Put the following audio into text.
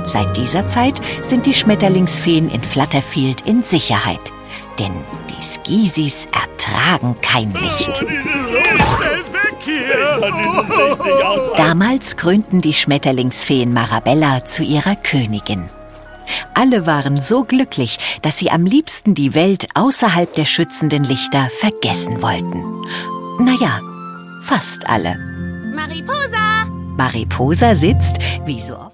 Seit dieser Zeit sind die Schmetterlingsfeen in Flutterfield in Sicherheit. Denn die Skisies ertragen kein Licht. Schnell weg hier! Dieses Licht nicht aushalten. Damals krönten die Schmetterlingsfeen Marabella zu ihrer Königin. Alle waren so glücklich, dass sie am liebsten die Welt außerhalb der schützenden Lichter vergessen wollten. Naja, fast alle. Mariposa! Mariposa sitzt, wie so oft,